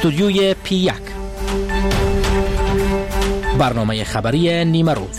استودیوی P1 برنامه خبری نیمه روز.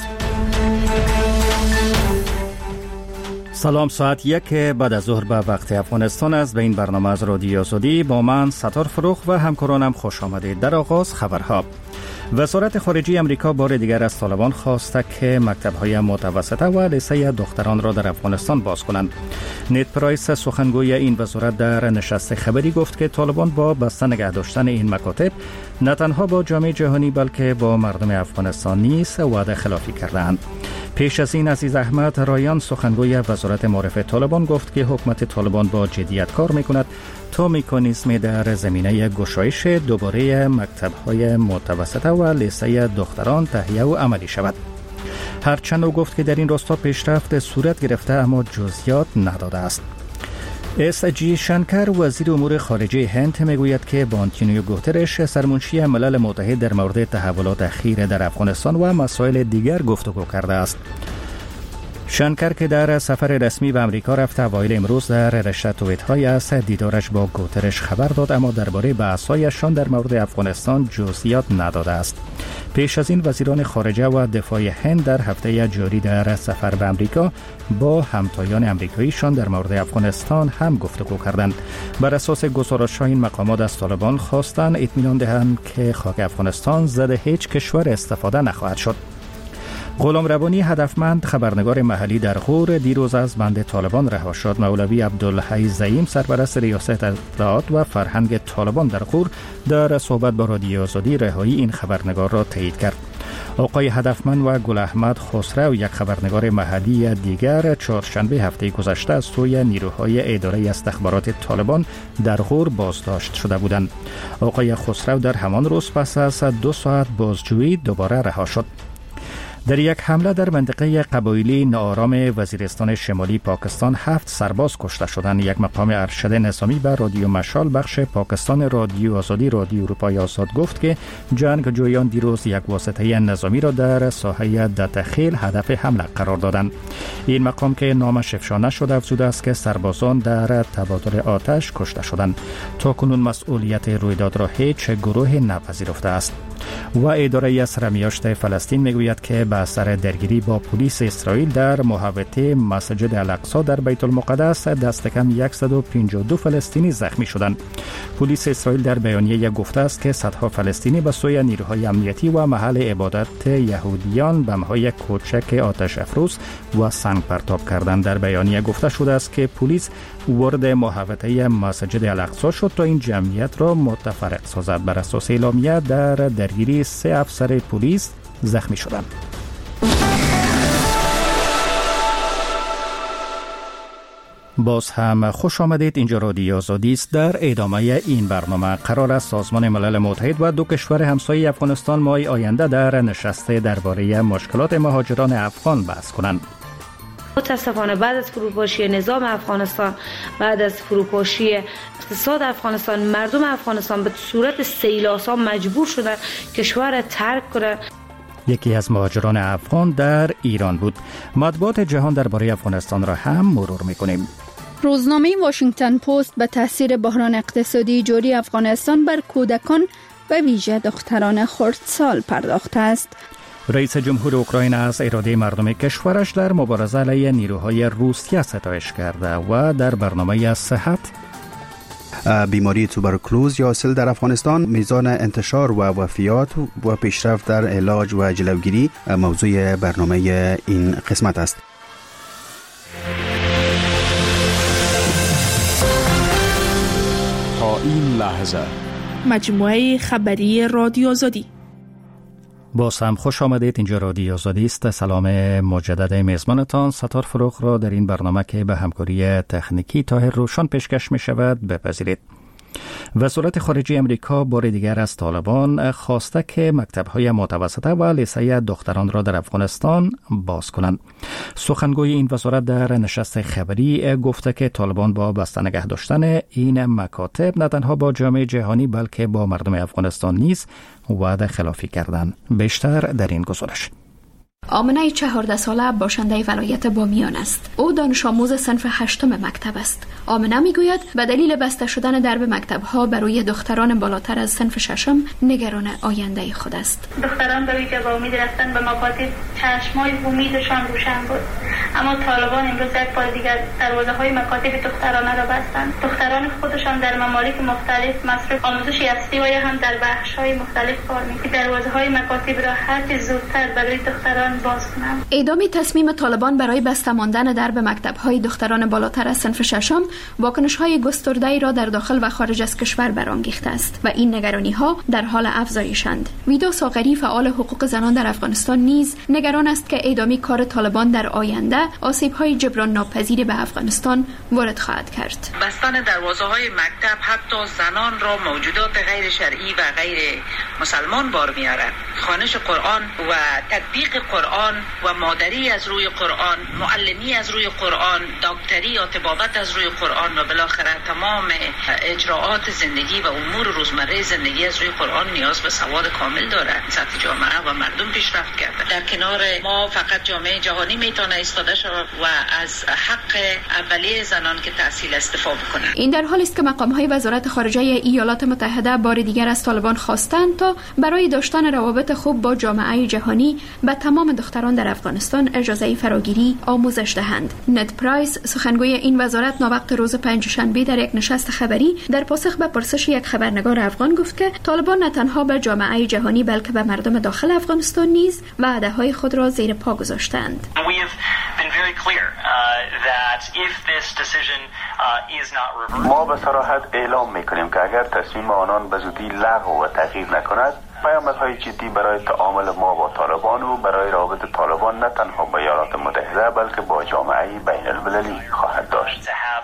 سلام، ساعت 1 بعد از ظهر به وقت افغانستان است. به این برنامه از رادیو آزادی با من ستار فروخ و همکارانم خوش آمدید. در آغاز خبرها. وزارت خارجه امریکا بار دیگر از طالبان خواسته که مکتب‌های متوسطه و لیسه دختران را در افغانستان باز کنند. نید پرایس، سخنگوی این وزارت، در نشست خبری گفت که طالبان با بسته نگه داشتن این مکاتب نه تنها با جامعه جهانی بلکه با مردم افغانستان نیز وعده خلافی کردند. پیش از این عزیز احمد رایان، سخنگوی وزارت معارف طالبان، گفت که حکومت طالبان با جدیت کار میکند تا مکانیزم در زمینه گشایش دوباره مکتب‌های متوسطه و لیسه دختران تهیه و عملی شود. هرچند او گفت که در این راستا پیشرفت صورت گرفته اما جزئیات نداده است. اس جی شنکر، وزیر امور خارجه هند، میگوید که با آنتونیو گوترش، سرمنشی ملل متحد، در مورد تحولات اخیر در افغانستان و مسائل دیگر گفتگو کرده است. شنکر که در سفر رسمی به امریکا رفته، اوایل امروز در رشته توییت‌های از دیدارش با گوترش خبر داد، اما درباره بحث‌هایشان در مورد افغانستان جزئیات نداده است. پیش از این وزیران خارجه و دفاع هند در هفته جاری در سفر به امریکا با همتایان امریکاییشان در مورد افغانستان هم گفتگو کردند. بر اساس گزارش‌ها این مقامات از طالبان خواستند اطمینان دهند که خاک افغانستان زده هیچ کشور استفاده نخواهد شد. غلام ربانی، هدفمند خبرنگار محلی در غور، دیروز از بند طالبان رها شد. مولوی عبدالحی زعیم، سرپرست ریاست اطلاعات و فرهنگ طالبان در غور، در صحبت با رادیو آزادی رهایی این خبرنگار را تایید کرد. آقای هدفمند و گل احمد خسرو، یک خبرنگار محلی دیگر، چهارشنبه هفته گذشته از سوی نیروهای اداره استخبارات طالبان در غور بازداشت شده بودند. آقای خسرو در همان روز پس از 2 ساعت بازجویی دوباره رها شد. در یک حمله در منطقه قبایلی ناآرام وزیرستان شمالی پاکستان 7 سرباز کشته شدند. یک مقام ارشد نظامی به رادیو مشال بخش پاکستان رادیو آزادی رادیو اروپای آزاد گفت که جنگجویان دیروز یک واسطه نظامی را در ساحه دتخیل هدف حمله قرار دادند. این مقام که نامش افشا نشده افزوده است که سربازان در تبادل آتش کشته شدند. تاکنون مسئولیت رویداد را هیچ گروه نپذیرفته است. و اداره اسرمیاشت فلسطین میگوید که به اثر درگیری با پلیس اسرائیل در محوطه مسجد الاقصی در بیت المقدس دست کم 152 فلسطینی زخمی شدند. پلیس اسرائیل در بیانیه گفته است که صدها فلسطینی به سوی نیروهای امنیتی و محل عبادت یهودیان بم‌های کوچک آتش افروز و سنگ پرتاب کردند. در بیانیه گفته شده است که پلیس وارد محوطه مسجد الاقصی شد تا این جمعیت را متفرق سازد. بر اساس اعلامیه در درگیری 3 افسر پلیس زخمی شدند. باز هم خوش آمدید. اینجا رادیو آزادی است. در ادامه این برنامه قرار است سازمان ملل متحد و 2 کشور همسایه افغانستان ماه آینده در نشست درباره مشکلات مهاجران افغان بحث کنند. متاسفانه بعد از فروپاشی نظام افغانستان، بعد از فروپاشی اقتصاد افغانستان، مردم افغانستان به صورت سیلاسا مجبور شدن کشور را ترک کنند. یکی از مهاجران افغان در ایران بود. مطبوعات جهان درباره افغانستان را هم مرور می‌کنیم. روزنامه واشنگتن پست به تاثیر بحران اقتصادی جاری افغانستان بر کودکان و ویژه دختران خردسال پرداخته است. رئیس جمهور اوکراین از اراده مردم کشورش در مبارزه علیه نیروهای روسیه ستایش کرده و در برنامه صحت بیماری توبرکلوز یا سل در افغانستان، میزان انتشار و وفیات و پیشرفت در علاج و جلوگیری موضوع برنامه این قسمت است. تا این لحظه مجموعه خبری رادیو آزادی. باز هم خوش آمدید. اینجا رادیو آزادی است. سلام مجدد میزبانتان ستار فروخ را در این برنامه که به همکاری تکنیکی طاهر روشن پیشکش می شود بپذیرید. وزارت خارجه امریکا بار دیگر از طالبان خواسته که مکتب‌های متوسطه و لیسه دختران را در افغانستان باز کنند. سخنگوی این وزارت در نشست خبری گفته که طالبان با بسته نگه داشتن این مکاتب نه تنها با جامعه جهانی بلکه با مردم افغانستان نیز وعده خلافی کردند. بیشتر در این گزارش. آمنه 14 ساله باشنده ولایت بامیان است. او دانش آموز صنف 8 مکتب است. آمنه میگوید به دلیل بسته شدن درب مکتب‌ها برای دختران بالاتر از صنف 6 نگران آینده خود است. دختران برای که با امید رفتن به مکاتب چشمای امیدشان روشن بود، اما طالبان امروز یک بار دیگر دروازه‌های مکاتب دخترانه را بستند. دختران خودشان در ممالک مختلف مصرف آموزش یافته و هم در بخش‌های مختلف کار می‌کنند. دروازه‌های مکاتب را هرچه زودتر برای دختران باز کنند. اعدام تصمیم طالبان برای بسته ماندن درب مکتب‌های دختران بالاتر از صنف 6 واکنش‌های گسترده‌ای را در داخل و خارج از کشور برانگیخته است و این نگرانی‌ها در حال افزایشند. ویدا ساغری فعال حقوق زنان در افغانستان نیز نگران است که اعدامی کار طالبان در آینده آسیب‌های جبران ناپذیری به افغانستان وارد خواهد کرد. بستن دروازه‌های مکتب حتی زنان را موجودات غیر شرعی و غیر مسلمان بار می‌آورد. خوانش قرآن و تطبیق قرآن و مادری از روی قرآن، معلمی از روی قرآن، دکتری یا طبابت از روی قرآن و بالاخره تمام اجراعات زندگی و امور روزمره زندگی از روی قرآن نیاز به سواد کامل دارد. سطح جامعه و مردم پیشرفت کرده. در کنار ما فقط جامعه جهانی میتونه ایستاده شود و از حق اولیه زنان که تحصیل استفاده کنند. این در حالی است که مقام‌های وزارت خارجه ایالات متحده بار دیگر از طالبان خواستند تا برای داشتن روابط خوب با جامعه جهانی به تمام دختران در افغانستان اجازه فراگیری آموزش دهند. نت پرایس سخنگوی این وزارت ناوقت روز پنجشنبه در یک نشست خبری در پاسخ به پرسش یک خبرنگار افغان گفت که طالبان نه تنها به جامعه جهانی بلکه به مردم داخل افغانستان نیز وعده‌های خود را زیر پا گذاشتند. ما به صراحت اعلام می‌کنیم که اگر تصمیم آنان به زودی لغو و تغییر نکند، پیامدهای جدی برای تعامل ما با طالبان و برای روابط طالبان نه تنها با ایالات متحده بلکه با جامعه بین المللی خواهد داشت.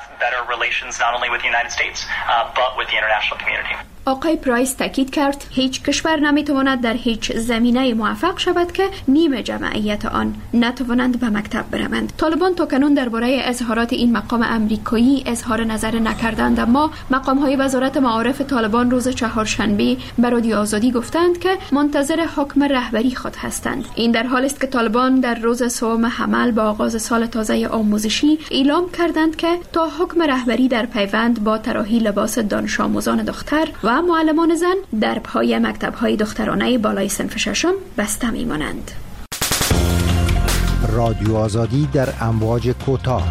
آقای پرایس تاکید کرد هیچ کشور نمیتواند در هیچ زمینه موفق شود که نیمه جمعیت آن نتوانند به مکتب بروند. طالبان تاکنون درباره اظهارات این مقام امریکایی اظهار نظر نکردند، اما مقام‌های وزارت معارف طالبان روز چهارشنبه به رادیو آزادی گفتند که منتظر حکم رهبری خود هستند. این در حالی است که طالبان در روز سوم حمل با آغاز سال تازه آموزشی اعلام کردند که تا حکم رهبری در پیوند با طراحی لباس دانش آموزان دختر و معلمان زن درب‌های مکتب‌های دخترانه بالای صنف 6 بسته می‌مانند. رادیو آزادی در امواج کوتاه.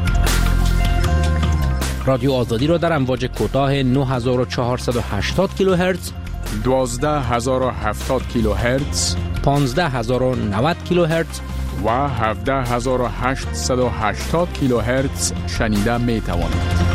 رادیو آزادی را در امواج کوتاه 9480 کیلوهرتز، 12070 کیلوهرتز، 15090 کیلوهرتز و 17880 کیلوهرتز شنیده می توانید.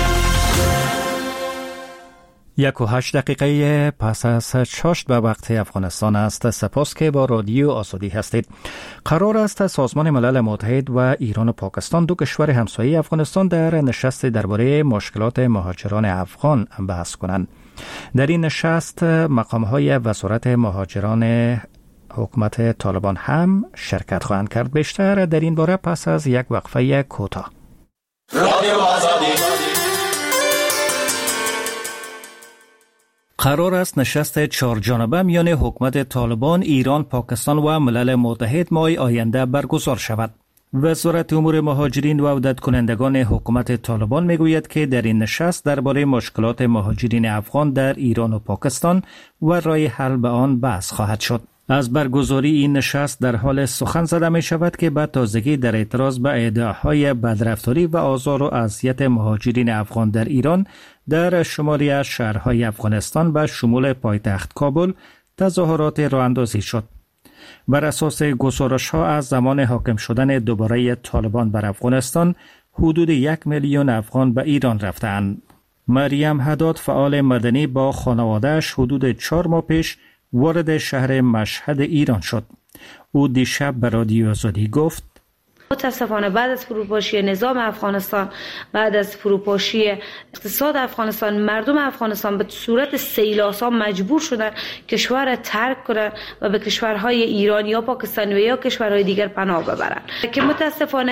1:08 پس از 6 به وقت افغانستان است. سپاس که با رادیو آزادی هستید. قرار است سازمان ملل متحد و ایران و پاکستان، دو کشور همسایه افغانستان، در نشست درباره مشکلات مهاجران افغان بحث کنند. در این نشست مقام‌های وزارت مهاجران حکومت طالبان هم شرکت خواهند کرد. بیشتر در این باره پس از یک وقفه کوتاه. رادیو آزادی. قرار است نشست 4 جانبه میان حکومت طالبان، ایران، پاکستان و ملل متحد ماه آینده برگزار شود. وزارت امور مهاجرین و عودت کنندگان حکومت طالبان میگوید که در این نشست درباره مشکلات مهاجرین افغان در ایران و پاکستان و راه حل به آن بحث خواهد شد. از برگزاری این نشست در حال سخن زده می شود که به تازگی در اعتراض به ادعاهای بدرفتاری و آزار و اذیت مهاجرین افغان در ایران در شماری از شهرهای افغانستان به شمول پایتخت کابل تظاهرات راه اندازی شد. بر اساس گزارش‌ها از زمان حاکم شدن دوباره طالبان بر افغانستان، حدود 1 میلیون افغان به ایران رفتند. مریم حداد، فعال مدنی، با خانواده‌اش حدود 4 ماه پیش وارد شهر مشهد ایران شد. او دیشب به رادیو آزادی گفت: متاسفانه بعد از فروپاشی نظام افغانستان، بعد از فروپاشی اقتصاد افغانستان، مردم افغانستان به صورت سیل‌آسا مجبور شدن کشور ترک کنند و به کشورهای ایران یا پاکستان و یا کشورهای دیگر پناه ببرند که متاسفانه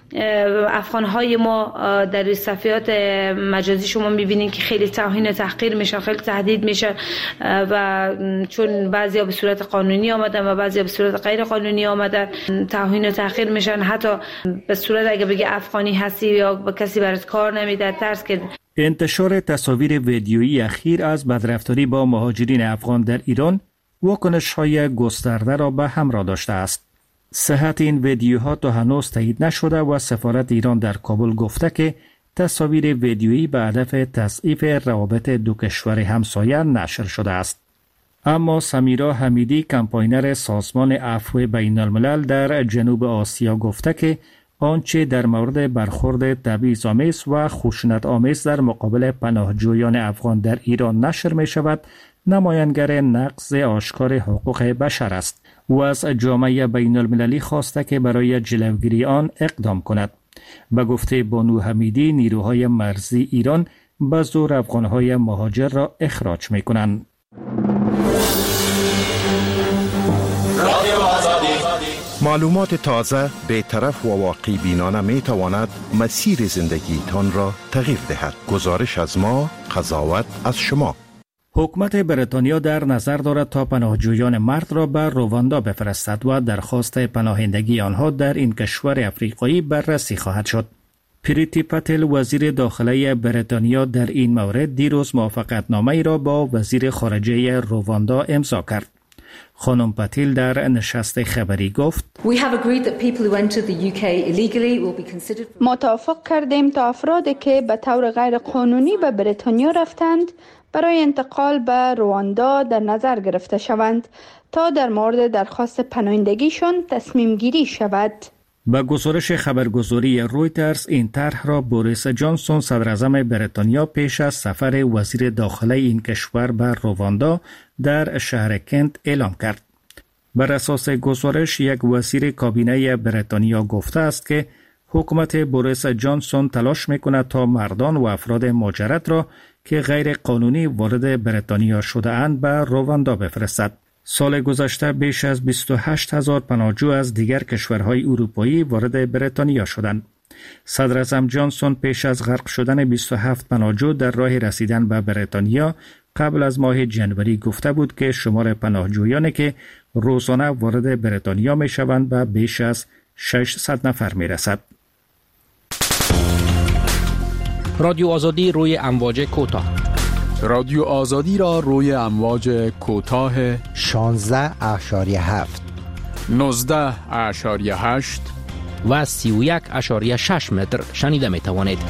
افغان‌های ما در صفحات مجازی شما می‌بینید که خیلی توهین و تحقیر میشن، خیلی تهدید میشن و چون بعضیا به صورت قانونی آمدن و بعضیا به صورت غیر قانونی آمدن توهین و تحقیر میشن. حتی به صورت اگه بگی افغانی هستی یا با کسی برات کار نمیده ترس که. انتشار تصاویر ویدیویی اخیر از بدرفتاری با مهاجرین افغان در ایران واکنش‌های گسترده را به همراه داشته است. صحت این ویدیوها تا هنوز تایید نشده و سفارت ایران در کابل گفته که تصاویر ویدیویی به هدف تضعیف روابط دو کشور همسایه نشر شده است. اما سمیرا حمیدی، کمپاینر سازمان عفو بین الملل در جنوب آسیا گفته که آنچه در مورد برخورد تبعیض‌آمیز و خشونت‌آمیز در مقابل پناهجویان افغان در ایران نشر می شود نمایانگر نقض آشکار حقوق بشر است و از جامعه بین المللی خواسته که برای جلوگیری آن اقدام کند. به گفته بانو حمیدی، نیروهای مرزی ایران به زور افغانهای مهاجر را اخراج می کنند. معلومات تازه، بی‌طرف و واقع بینانه می تواند مسیر زندگی تان را تغییر دهد. گزارش از ما، قضاوت از شما. حکومت بریتانیا در نظر دارد تا پناهجویان مرد را به رواندا بفرستد و درخواست پناهندگی آنها در این کشور افریقایی بررسی خواهد شد. پریتی پتل، وزیر داخلی بریتانیا، در این مورد دیروز موافقتنامه‌ای را با وزیر خارجه رواندا امضا کرد. خانم پتیل در نشست خبری گفت: ما توافق کردیم تا افرادی که به طور غیر قانونی به بریتانیا رفتند برای انتقال به رواندا در نظر گرفته شوند تا در مورد درخواست پناهندگیشان تصمیم گیری شود. با گزارش خبرگزاری رویترز، این طرح را بوریس جانسون، صدراعظم بریتانیا، پیش از سفر وزیر داخلی این کشور به رواندا در شهر کنت اعلام کرد. بر اساس گزارش، یک وزیر کابینه بریتانیا گفته است که حکومت بوریس جانسون تلاش می‌کند تا مردان و افراد مهاجرت را که غیر قانونی وارد بریتانیا شده اند به رواندا بفرستد. سال گذشته بیش از 28,000 پناهجو از دیگر کشورهای اروپایی وارد بریتانیا شدند. صدراعظم جانسون پیش از غرق شدن 27 پناهجو در راه رسیدن به بریتانیا قبل از ماه جنوری گفته بود که شمار پناهجویانی که روزانه وارد بریتانیا می شوند به بیش از 600 نفر می رسد. رادیو آزادی روی امواج کوتاه. رادیو آزادی را روی امواج کوتاه 16.7 19.8 و 31.6 متر شنیده می توانید.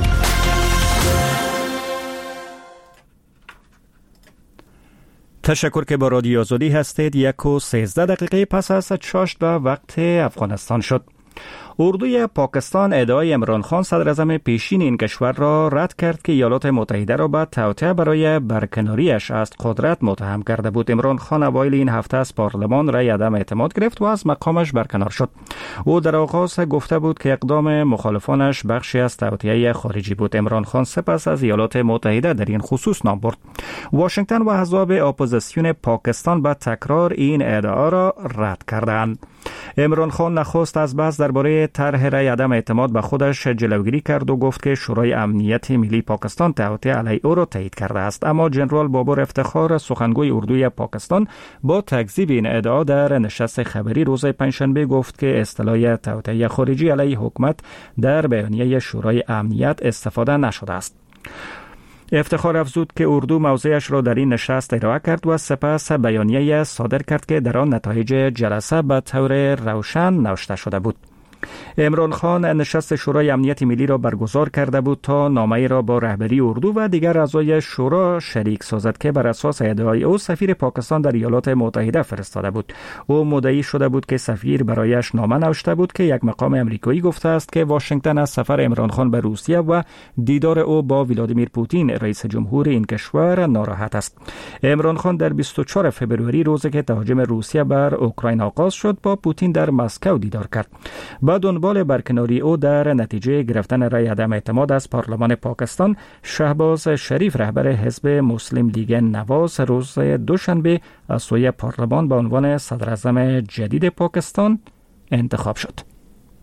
تشکر که با رادیو آزادی هستید. 1:13 پس از 6 به وقت افغانستان شد. اردوی پاکستان ادعای عمران خان، صدراعظم پیشین این کشور، را رد کرد که ایالات متحده را به توطئه برای برکناریش از قدرت متهم کرده بود. عمران خان اوایل این هفته از پارلمان رای عدم اعتماد گرفت و از مقامش برکنار شد. او در آغاز گفته بود که اقدام مخالفانش بخشی از توطئه خارجی بود. عمران خان سپس از ایالات متحده در این خصوص نام برد. واشنگتن و احزاب اپوزیسیون پاکستان به تکرار این ادعا را رد کردند. عمران خان نخست از بحث درباره طرح رای عدم اعتماد به خودش جلوگیری کرد و گفت که شورای امنیت ملی پاکستان توطئه علیه او را تایید کرده است. اما جنرال بابر افتخار، سخنگوی اردوی پاکستان، با تکذیب این ادعا در نشست خبری روز پنجشنبه گفت که اصطلاح توطئه خارجی علیه حکومت در بیانیه شورای امنیت استفاده نشده است. افتخار افزود که اردو موضعش را در این نشست ارائه کرد و سپس بیانیه صادر کرد که در آن نتایج جلسه به طور روشن نوشته شده بود. عمران خان نشست شورای امنیت ملی را برگزار کرده بود تا نامه‌ای را با رهبری اردو و دیگر اعضای شورا شریک سازد که بر اساس ادعای او سفیر پاکستان در ایالات متحده فرستاده بود. او مدعی شده بود که سفیر برایش نامه نوشته بود که یک مقام امریکایی گفته است که واشنگتن از سفر عمران خان به روسیه و دیدار او با ولادیمیر پوتین رئیس جمهور این کشور ناراحت است. عمران خان در 24 فوریه، روزی که تهاجم روسیه بر اوکراین آغاز شد، با پوتین در مسکو دیدار کرد. با دنبال برکناری او در نتیجه گرفتن رای عدم اعتماد از پارلمان پاکستان، شهباز شریف، رهبر حزب مسلم لیگ نواز، روز دوشنبه از سوی پارلمان به عنوان صدراعظم جدید پاکستان انتخاب شد.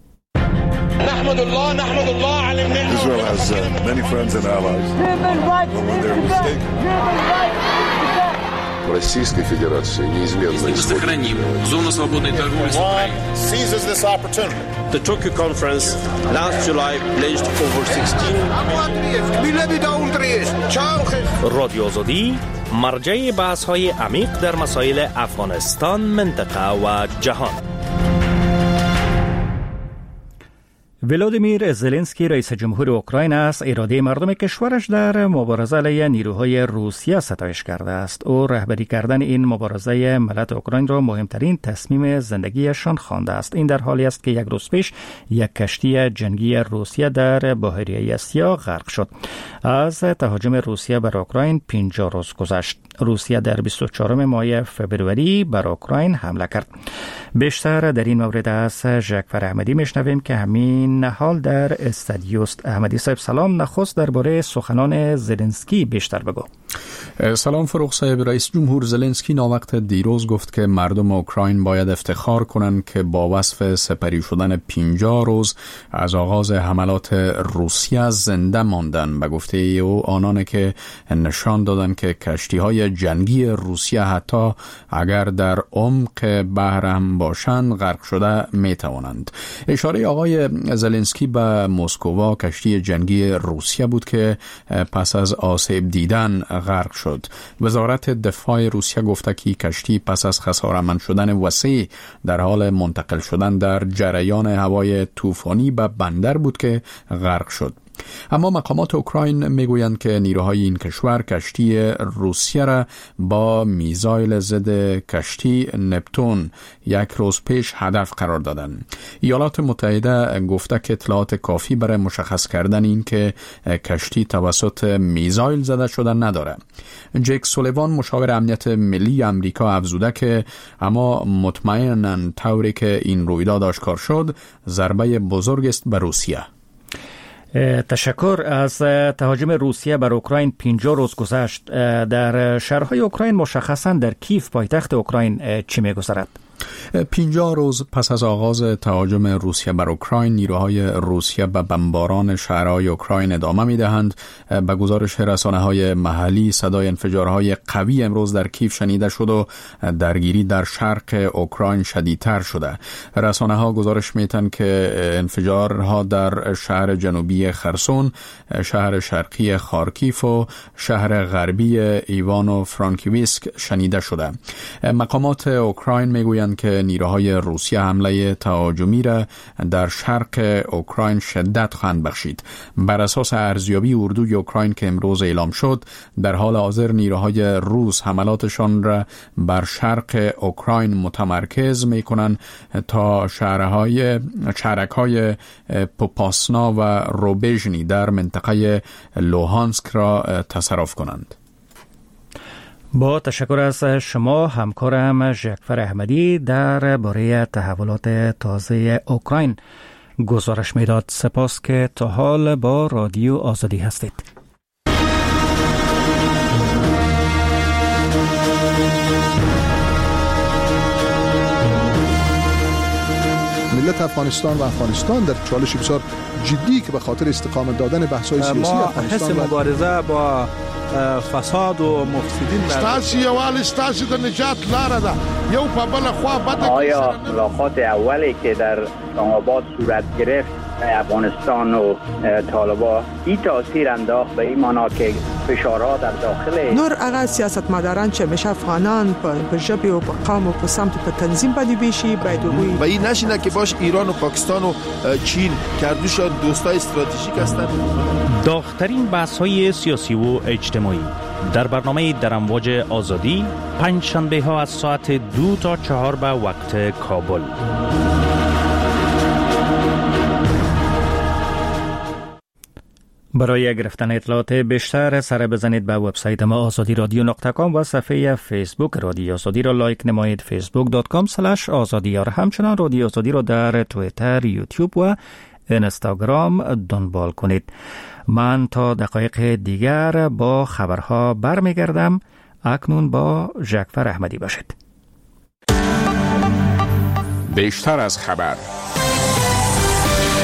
نحمد الله على النعمة. Israel has many friends and allies. When they're mistaken. Российской Федерации неизменно сохраним зону свободной торговли с Украиной. Seizes this opportunity. The Tokyo conference last July pledged over 16 رادیو آزادی مرجع بحث‌های عمیق در مسائل افغانستان، منطقه و جهان. ولادیمیر زلنسکی رئیس جمهور اوکراین است اراده مردم کشورش در مبارزه علیه نیروهای روسیه ستایش کرده است. او رهبری کردن این مبارزه ملت اوکراین را مهمترین تصمیم زندگیشان خوانده است. این در حالی است که یک روز پیش یک کشتی جنگی روسیه در بحیره اسیا غرق شد. از تهاجم روسیه بر اوکراین 50 روز گذشت. روسیه در 24 ماه فبروری بر اوکراین حمله کرد. بیشتر در این مورد از جعفر احمدی میشنویم که همین حال در استادیوست. احمدی صاحب سلام. نخست درباره سخنان زلنسکی بیشتر بگو. سلام فروخ صاحب. رئیس جمهور زلنسکی ناوقت دیروز گفت که مردم اوکراین باید افتخار کنند که با وصف سپری شدن 50 روز از آغاز حملات روسیه زنده ماندن. به گفته او آنان که نشان دادند که کشتی‌های جنگی روسیه حتی اگر در عمق بحر هم باشند غرق شده میتوانند. اشاره آقای زلنسکی به مسکو کشتی جنگی روسیه بود که پس از آسیب دیدن غرق شد. وزارت دفاع روسیه گفته که کشتی پس از خساره‌مند شدن وسیع در حال منتقل شدن در جریان هوای طوفانی به بندر بود که غرق شد. اما مقامات اوکراین میگویند که نیروهای این کشور کشتی روسیه را با میزایل ضد کشتی نپتون یک روز پیش هدف قرار دادند. ایالات متحده گفته که اطلاعات کافی برای مشخص کردن این که کشتی توسط میزایل زده شده نداره. جک سولیوان مشاور امنیت ملی آمریکا افزوده که اما مطمئناً طوری که این رویداد آشکار شد ضربه بزرگ است به روسیه. تشکر. از تهاجم روسیه بر اوکراین 50 روز گذشت. در شهرهای اوکراین مشخصاً در کیف پایتخت اوکراین چی می‌گذرد؟ 50 روز پس از آغاز تهاجم روسیه بر اوکراین نیروهای روسیه به بمباران شهرهای اوکراین ادامه می‌دهند. به گزارش رسانه‌های محلی صدای انفجارهای قوی امروز در کیف شنیده شد و درگیری در شرق اوکراین شدیدتر شده. رسانه‌ها گزارش می‌دهند که انفجارها در شهر جنوبی خرسون، شهر شرقی خارکیف و شهر غربی ایوانو فرانکیویسک شنیده شده. مقامات اوکراین میگویند که نیروهای روسیه حمله تهاجمی را در شرق اوکراین شدت خواهند بخشید. بر اساس ارزیابی اردوی اوکراین که امروز اعلام شد، در حال حاضر نیروهای روس حملاتشان را بر شرق اوکراین متمرکز میکنند تا شهرک‌های پوپاسنا و روبژنی در منطقه لوهانسک را تصرف کنند. با تشکر از شما همکارم جعفر احمدی در باره تحولات تازه اوکراین گزارش میداد. سپاس که تا حال با رادیو آزادی هستید. ملت افغانستان و افغانستان در چالش بسیار جدی که به خاطر استقامت دادن بحث‌های سیاسی افغانستان حس مبارزه با فساد و مفسدین ستاسي یوال ستاسي د نجات لاره ده یو په بل خوا بده. آیا ملاقات اولی که در اسلام‌آباد صورت گرفت افغانستان و طالبان این تاثیر انداخت به این معنا که فشارها در داخل نور اغا سیاستمداران چې میشه افغانان په ژبه او په قوم او په سمت په تنظیم باندې بشي باید وي و این نشینه که باش ایران و پاکستان و چین کردوشان دوستای استراتژیک هستند. داغ‌ترین بحث‌های سیاسی و اجتماعی در برنامه در امواج آزادی پنج شنبه ها از ساعت 2 تا 4 به وقت کابل. برای گرفتن اطلاعات بیشتر سر بزنید به وبسایت ما azadiradyo.com و صفحه فیسبوک رادیو آزادی را لایک نمایید. facebook.com/azadi. همچنان رادیو آزادی را در توییتر، یوتیوب و اینستاگرام دنبال کنید. من تا دقایق دیگر با خبرها برمیگردم. اکنون با جعفر احمدی باشید. بیشتر از خبر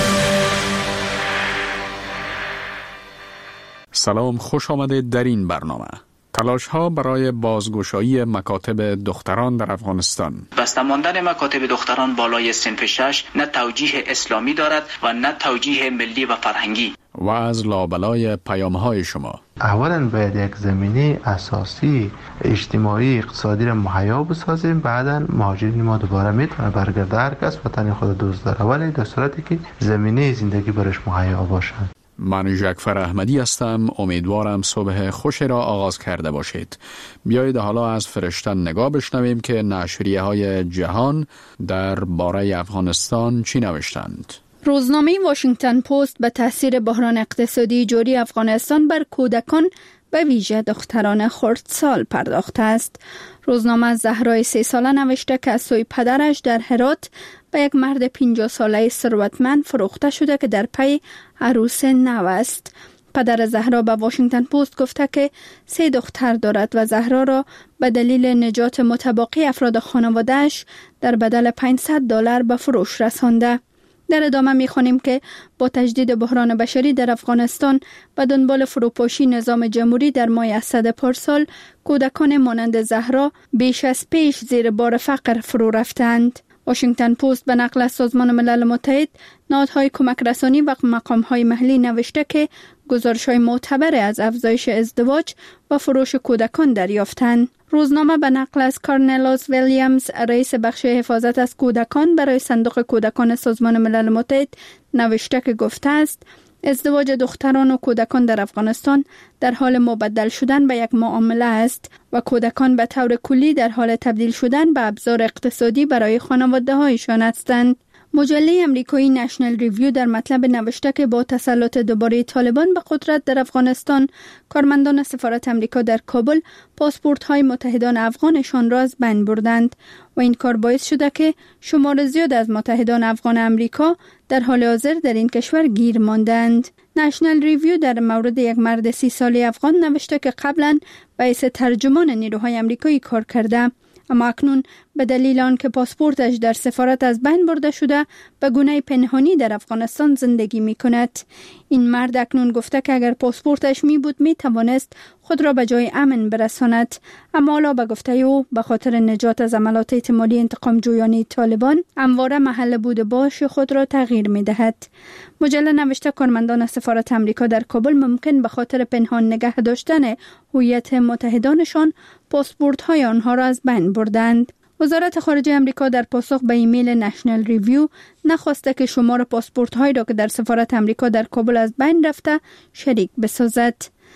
سلام، خوش آمدید در این برنامه. تلاش ها برای بازگشایی مکاتب دختران در افغانستان. بسته ماندن مکاتب دختران بالای صنف 6 نه توجیه اسلامی دارد و نه توجیه ملی و فرهنگی. و از لابلای پیام های شما. اولا باید یک زمینه اساسی اجتماعی اقتصادی را مهیا بسازیم، بعدا مهاجرین ما دوباره میتونه برگرده، هر کس وطن خود دوست داره، ولی در صورتی که زمینه زندگی برش مهیا باشه. من جعفر احمدی هستم. امیدوارم صبح خوش را آغاز کرده باشید. بیایید حالا از فرشته نگاه بشنویم که نشریه های جهان در باره افغانستان چی نوشتند. روزنامه واشنگتن پست به تاثیر بحران اقتصادی جاری افغانستان بر کودکان به ویژه دختران خردسال پرداخته است. روزنامه از زهرای 3 ساله نوشته که از سوی پدرش در هرات به یک مرد 50 ساله ثروتمند فروخته شده که در پی عروس نو است. پدر زهرا به واشنگتن پست گفته که 3 دختر دارد و زهرا را به دلیل نجات متباقی افراد خانواده‌اش در بدل $500 به فروش رسانده. در ادامه می‌خوانیم که با تجدید بحران بشری در افغانستان و دنبال فروپاشی نظام جمهوری در ماه اسد پارسال، کودکان مانند زهرا بیش از پیش زیر بار فقر فرو رفتند. واشنگتن پست به نقل از سازمان ملل متحد، نهادهای کمک رسانی و مقام‌های محلی نوشته که گزارش‌های معتبر از افزایش ازدواج و فروش کودکان دریافتند. روزنامه به نقل از کارنلاس ویلیامز، رئیس بخش حفاظت از کودکان برای صندوق کودکان سازمان ملل متحد نوشته که گفته است ازدواج دختران و کودکان در افغانستان در حال مبدل شدن به یک معامله است و کودکان به طور کلی در حال تبدیل شدن به ابزار اقتصادی برای خانواده‌هایشان هستند. مجله امریکایی نشنل ریویو در مطلب نوشته که با تسلط دوباره طالبان به قدرت در افغانستان، کارمندان سفارت امریکا در کابل پاسپورت‌های متحدان افغانشان را از بین بردند و این کار باعث شده که شمار زیاد از متحدان افغان امریکا در حال حاضر در این کشور گیر ماندند. نشنل ریویو در مورد یک مرد 30 ساله افغان نوشته که قبلا به حیث ترجمان نیروهای امریکایی کار کرده، اما اکنون به دلیل آنکه پاسپورتش در سفارت از بین برده شده به گونه پنهانی در افغانستان زندگی می کند. این مرد اکنون گفته که اگر پاسپورتش می بود می توانست خود را به جای امن برساند، اما حالا به گفته او به خاطر نجات از عملات احتمالی انتقام جویانه طالبان همواره محل بود باش خود را تغییر می دهد. مجله نوشته کارمندان سفارت امریکا در کابل ممکن به خاطر پنهان نگه داشتن هویت متحدانشان پاسپورت‌های آنها را از بین بردند. وزارت خارجه امریکا در پاسخ به ایمیل نشنل ریویو نخواسته که شمار پاسپورت‌هایی را که در سفارت امریکا در کابل از بین رفته شریک بسازد.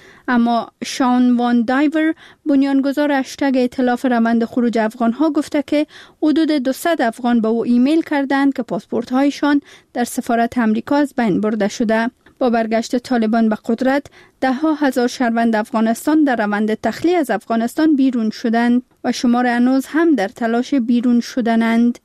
اما شان وان دایور، بنیانگذار هشتگ ائتلاف روند خروج افغان‌ها، گفته که حدود 200 افغان به او ایمیل کردند که پاسپورت‌هایشان در سفارت امریکا از بین برده شده. با برگشت طالبان به قدرت، 10,000 شهروند افغانستان در روند تخلیه از افغانستان بیرون شدند و شمار هنوز هم در تلاش بیرون شدنند.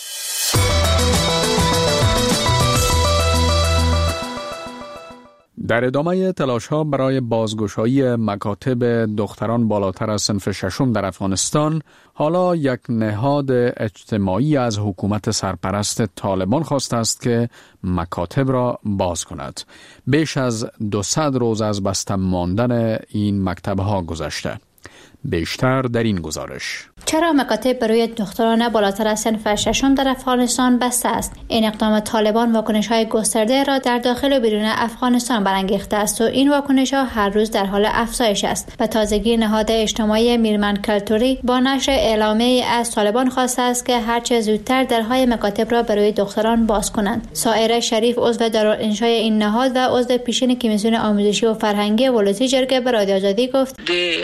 در ادامه تلاش‌ها برای بازگشایی مکاتب دختران بالاتر از صنف 6 در افغانستان، حالا یک نهاد اجتماعی از حکومت سرپرست طالبان خواسته است که مکاتب را باز کند. بیش از 200 روز از بسته ماندن این مکتب‌ها گذشته. بیشتر در این گزارش. چرا مکاتب برای دختران بالاتر از صنف 6 در افغانستان بسته است؟ این اقدام طالبان واکنش‌های گسترده را در داخل و بیرون افغانستان برانگیخته است و این واکنش‌ها هر روز در حال افزایش است. به تازگی نهاد اجتماعی میرمن کلتوری با نشر اعلامیه‌ای از طالبان خواسته است که هرچه زودتر درهای مکاتب را برای دختران باز کنند. سائره شریف، عضو دارالانشای این نهاد و عضو پیشین کمیسیون آموزشی و فرهنگی ولسی جرگه به رادیو آزادی گفت: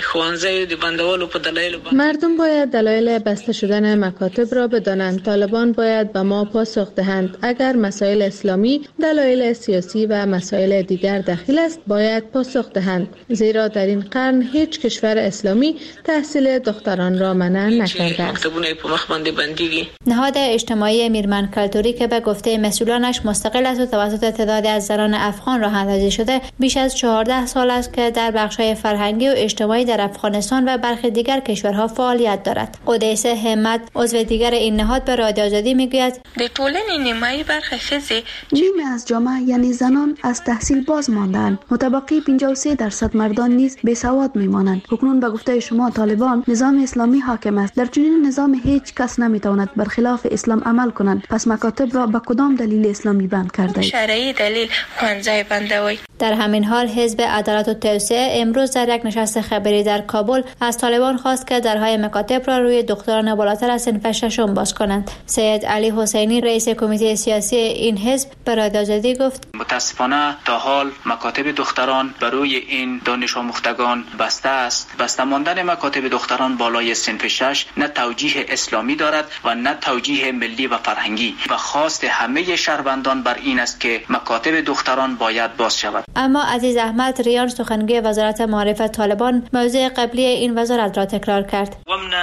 مردم باید دلایل بسته شدن مکاتب را بدانند. طالبان باید به ما پاسخ دهند. اگر مسائل اسلامی، دلایل سیاسی و مسائل دیگر دخیل است، باید پاسخ دهند. زیرا در این قرن هیچ کشور اسلامی تحصیل دختران را منع نکرده است. نهاد اجتماعی میرمن کلتوری که به گفته مسئولانش مستقل است و توسط تعدادی از زنان افغان راه اندازی شده، بیش از 14 سال است که در بخش‌های فرهنگی و اجتماعی در افغانستان و برخی دیگر کشورها فعالیت دارد. قدیسه همت عضو دیگر این نهاد به رادیو آزادی میگوید در ټولنې نیمایي برخه ښځې نیمه از جامعه یعنی زنان از تحصیل باز ماندند. متبقی 53% مردان نیز بیسواد میمانند. اکنون به گفته شما طالبان نظام اسلامی حاکم است. در چنین نظام هیچ کس نمیتواند برخلاف اسلام عمل کنند. پس مکاتب را به کدام دلیل اسلامی بند کرده اید؟ شرعی دلیل ښوونځی بندوي. در همین حال حزب عدالت و توسعه امروز در یک نشست خبری در کابل از طالبان خواست که درهای مکاتب را روی دختران بالاتر از صنف ششم باز کنند. سید علی حسینی رئیس کمیته سیاسی این حزب به رادیو آزادی گفت متاسفانه تا حال مکاتب دختران برای این دانش آموختگان بسته است. بسته ماندن مکاتب دختران بالای صنف 6 نه توجیه اسلامی دارد و نه توجیه ملی و فرهنگی و خواست همه شهروندان بر این است که مکاتب دختران باید باز شود. اما عزیز احمد ریان سخنگوی وزارت معارف طالبان موضوع قبلی این وزارت را تکرار کرد.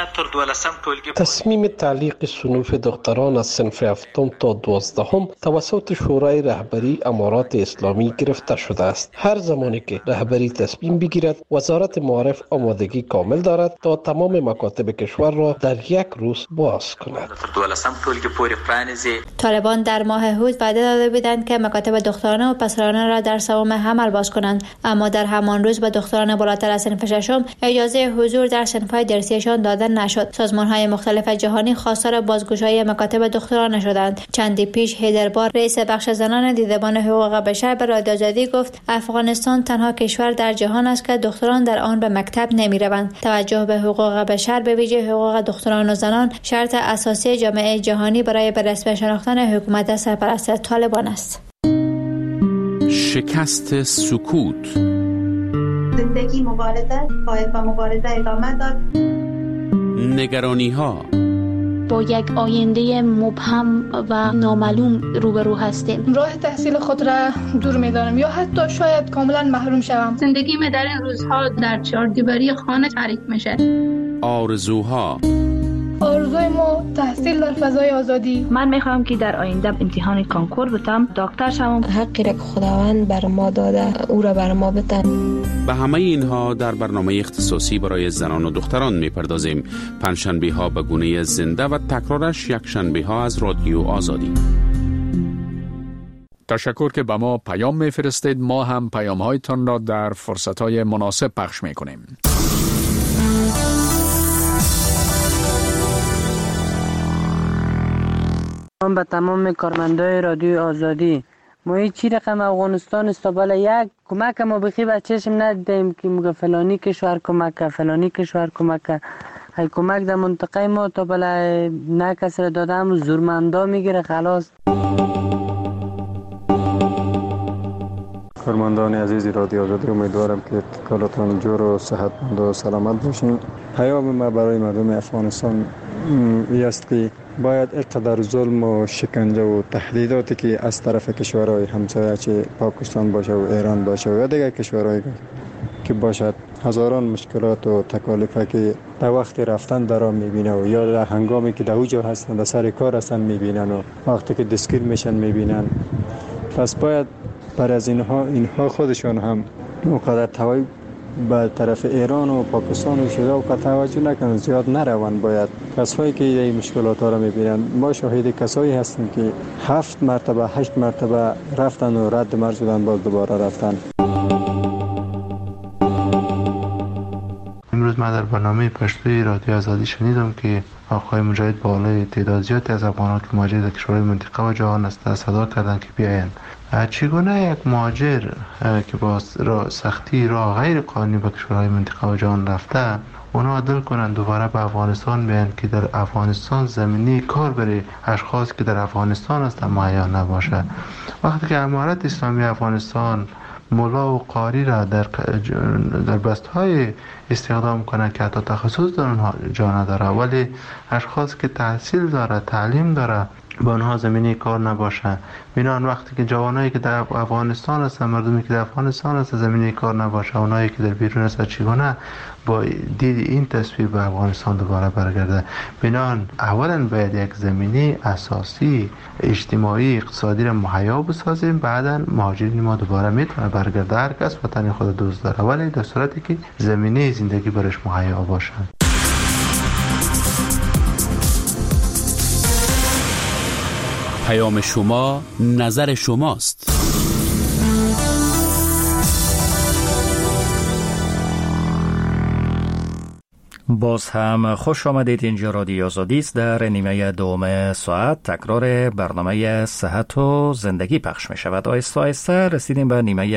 تصمیم تعلیق صنوف دختران از صنف 7 تا 12 توسط شورای رهبری امارات اسلامی گرفته شده است. هر زمانی که رهبری تصمیم بگیرد وزارت معارف آمادگی کامل دارد تا تمام مکاتب کشور را در یک روز باز کند. طالبان در ماه هود وعده داده بودند که مکاتب دخترانه و پسرانه را در سوم حمل باز کنند، اما در همان روز به دختران بالاتر از صنف ششم اجازه حضور در صنف‌های درسیشان داده نشد. سازمان‌های مختلف جهانی خواستار بازگشایی مکاتب دخترانه شدند. چندی پیش هیدربار رئیس بخش زنان دیدبان حقوق بشر به رادیو آزادی گفت افغانستان تنها کشور در جهان است که دختران در آن به مکتب نمی‌روند. توجه به حقوق بشر به ویژه حقوق دختران و زنان شرط اساسی جامعه جهانی برای به رسمیت شناختن حکومت سرپرست طالبان است. شکست سکوت. زندگی مبارزه باید با مبارزه ادامه داد. نگرانی ها. با یک آینده مبهم و نامعلوم روبرو هستیم. راه تحصیل خود را دور می‌دانم یا حتی شاید کاملا محروم شوم. زندگی در این روزها در چهاردیواری خانه تعریف میشه. آرزوها. آرزوی ما تحصیل در فضای آزادی. من میخوام که در آینده امتحان کانکور بتم، دکتر شوم. حقی را که خداوند بر ما داده او را بر ما بده. به همه اینها در برنامه اختصاصی برای زنان و دختران میپردازیم. پنجشنبه ها به گونه زنده و تکرارش یکشنبه ها از رادیو آزادی. تشکر که به ما پیام میفرستید. ما هم پیام هایتان را در فرصت های مناسب پخش میکنیم. من به تمام کارمندای رادیو آزادی ما چی رقم افغانستان است تا بالا یک کمک ما بخی بچه‌شم ندیدیم که مگه فلانی کشور کمک فلانی کشور کمک های کمک در منطقه ما تا بالا نه کس را دادم زورمندا میگیره خلاص. کارمندان عزیز رادیو آزادی امیدوارم که کلاتون جور و صحتمند و سلامت باشین. پیام ما برای مردم افغانستان این است که باید اقدر ظلم و شکنجه و تهدیداتی که از طرف کشورهای همسایه چه پاکستان باشه و ایران باشه و یا دیگر کشورهای که باشد هزاران مشکلات و تکالیفه که در وقت رفتن در آن میبینه و یا در هنگامی که در اوجا هستن در سر کار هستن میبینن و وقتی که دستگیر میشن میبینن. پس باید برای از اینها خودشان هم اونقدر توجه به طرف ایران و پاکستان و شده و توجه نکنن، زیاد نروند. باید کسایی که این مشکلات ها را میبینن، ما شاهد کسایی هستیم که 7 مرتبه 8 مرتبه رفتن و رد مرز شدن باز دوباره رفتن. امروز من در برنامه پشتوی رادیو آزادی شنیدم که آقای مجاهد با بالای تعداد زیادی از افغانان که مهاجر در کشورهای منطقه و جهان هستند صدا کردند که بیایند. چگونه یک مهاجر که با سختی راه غیر قانونی به کشورهای منطقه و جهان رفته اونا دل کنند دوباره به افغانستان بیایند که در افغانستان زمینه کار برای اشخاص که در افغانستان هستند مهیا نباشه؟ وقتی که امارت اسلامی افغانستان مولا و قاری را در بستهای استخدام کنند که حتی تخصص در اونها جا نداره، ولی اشخاص که تحصیل داره، تعلیم داره، با آنها زمینه کار نباشه. بنابراین وقتی که جوانایی که در افغانستان هستن، مردمی که در افغانستان هستن زمینه کار نباشه، اونایی که در بیرون هستن چگونه با دید این تصویر به افغانستان دوباره برگرده. بنابراین اولا باید یک زمینه اساسی اجتماعی اقتصادی را مهیا بسازیم، بعدا مهاجرین ما دوباره میتونه برگرده. هر کس وطن خود دوست داره، ولی در صورتی که زمینه زندگی برش مهیا باشه. پیام شما، نظر شماست. باز هم خوش آمدید. اینجا رادیو آزادی است. در نیمه دوم ساعت تکرار برنامه صحت و زندگی پخش می شود. آهسته آهسته رسیدیم به نیمه